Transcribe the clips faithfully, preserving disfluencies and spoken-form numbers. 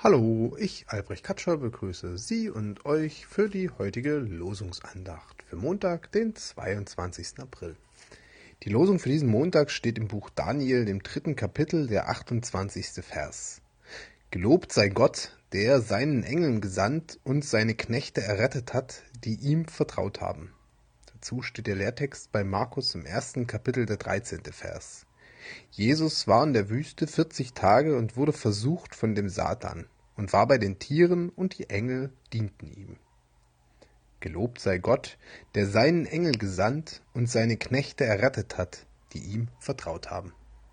Hallo, ich, Albrecht Katscher, begrüße Sie und euch für die heutige Losungsandacht für Montag, den zweiundzwanzigsten April. Die Losung für diesen Montag steht im Buch Daniel, dem dritten Kapitel, der achtundzwanzigste Vers. Gelobt sei Gott, der seinen Engeln gesandt und seine Knechte errettet hat, die ihm vertraut haben. Dazu steht der Lehrtext bei Markus im ersten Kapitel, der dreizehnte Vers. Jesus war in der Wüste vierzig Tage und wurde versucht von dem Satan und war bei den Tieren, und die Engel dienten ihm. Gelobt sei Gott, der seinen Engel gesandt und seine Knechte errettet hat, die ihm vertraut haben.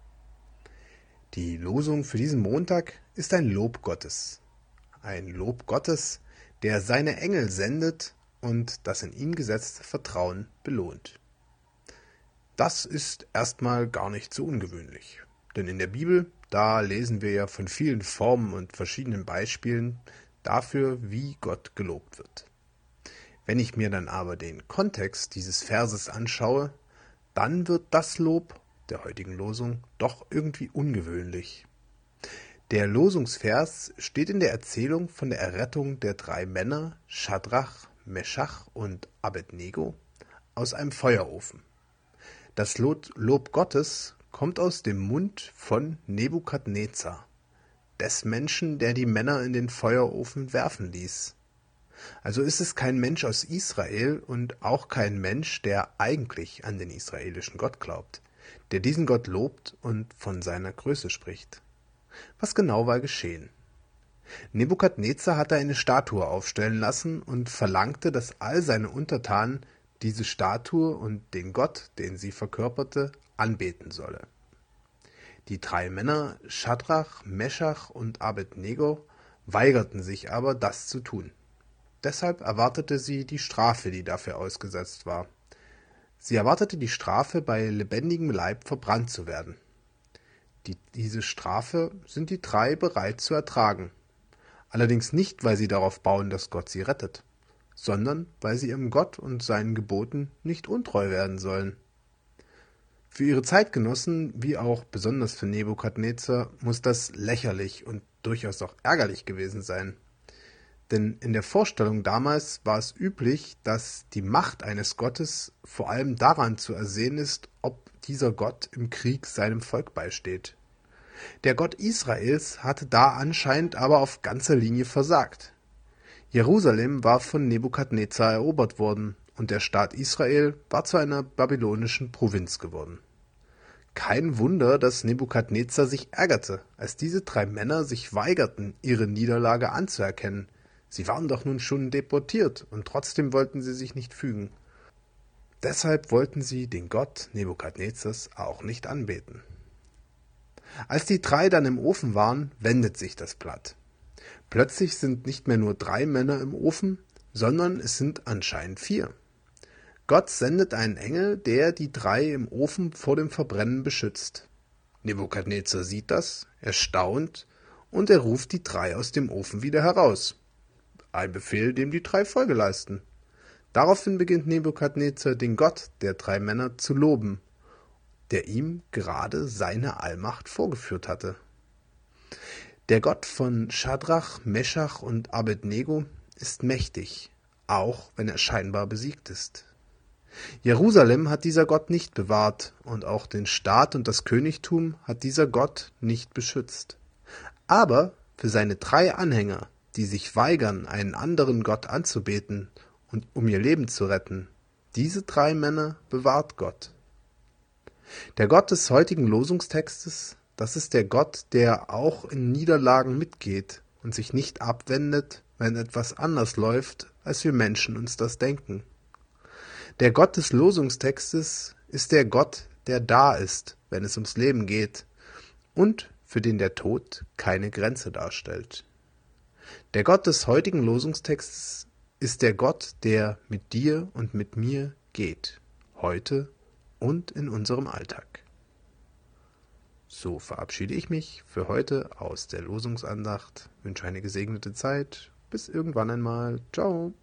Die Losung für diesen Montag ist ein Lob Gottes. Ein Lob Gottes, der seine Engel sendet und das in ihn gesetzte Vertrauen belohnt. Das ist erstmal gar nicht so ungewöhnlich, denn in der Bibel, da lesen wir ja von vielen Formen und verschiedenen Beispielen dafür, wie Gott gelobt wird. Wenn ich mir dann aber den Kontext dieses Verses anschaue, dann wird das Lob der heutigen Losung doch irgendwie ungewöhnlich. Der Losungsvers steht in der Erzählung von der Errettung der drei Männer Schadrach, Meschach und Abednego aus einem Feuerofen. Das Lob Gottes kommt aus dem Mund von Nebukadnezar, des Menschen, der die Männer in den Feuerofen werfen ließ. Also ist es kein Mensch aus Israel und auch kein Mensch, der eigentlich an den israelischen Gott glaubt, der diesen Gott lobt und von seiner Größe spricht. Was genau war geschehen? Nebukadnezar hatte eine Statue aufstellen lassen und verlangte, dass all seine Untertanen diese Statue und den Gott, den sie verkörperte, anbeten solle. Die drei Männer, Schadrach, Meschach und Abednego, weigerten sich aber, das zu tun. Deshalb erwartete sie die Strafe, die dafür ausgesetzt war. Sie erwartete die Strafe, bei lebendigem Leib verbrannt zu werden. Die, diese Strafe sind die drei bereit zu ertragen. Allerdings nicht, weil sie darauf bauen, dass Gott sie rettet, sondern weil sie ihrem Gott und seinen Geboten nicht untreu werden sollen. Für ihre Zeitgenossen, wie auch besonders für Nebukadnezar, muss das lächerlich und durchaus auch ärgerlich gewesen sein. Denn in der Vorstellung damals war es üblich, dass die Macht eines Gottes vor allem daran zu ersehen ist, ob dieser Gott im Krieg seinem Volk beisteht. Der Gott Israels hatte da anscheinend aber auf ganzer Linie versagt. Jerusalem war von Nebukadnezar erobert worden und der Staat Israel war zu einer babylonischen Provinz geworden. Kein Wunder, dass Nebukadnezar sich ärgerte, als diese drei Männer sich weigerten, ihre Niederlage anzuerkennen. Sie waren doch nun schon deportiert und trotzdem wollten sie sich nicht fügen. Deshalb wollten sie den Gott Nebukadnezars auch nicht anbeten. Als die drei dann im Ofen waren, wendet sich das Blatt. Plötzlich sind nicht mehr nur drei Männer im Ofen, sondern es sind anscheinend vier. Gott sendet einen Engel, der die drei im Ofen vor dem Verbrennen beschützt. Nebukadnezar sieht das, er staunt und er ruft die drei aus dem Ofen wieder heraus. Ein Befehl, dem die drei Folge leisten. Daraufhin beginnt Nebukadnezar, den Gott der drei Männer zu loben, der ihm gerade seine Allmacht vorgeführt hatte. Der Gott von Schadrach, Meschach und Abednego ist mächtig, auch wenn er scheinbar besiegt ist. Jerusalem hat dieser Gott nicht bewahrt und auch den Staat und das Königtum hat dieser Gott nicht beschützt. Aber für seine drei Anhänger, die sich weigern, einen anderen Gott anzubeten und um ihr Leben zu retten, diese drei Männer bewahrt Gott. Der Gott des heutigen Losungstextes, das ist der Gott, der auch in Niederlagen mitgeht und sich nicht abwendet, wenn etwas anders läuft, als wir Menschen uns das denken. Der Gott des Losungstextes ist der Gott, der da ist, wenn es ums Leben geht und für den der Tod keine Grenze darstellt. Der Gott des heutigen Losungstextes ist der Gott, der mit dir und mit mir geht, heute und in unserem Alltag. So verabschiede ich mich für heute aus der Losungsandacht, wünsche eine gesegnete Zeit, bis irgendwann einmal, ciao.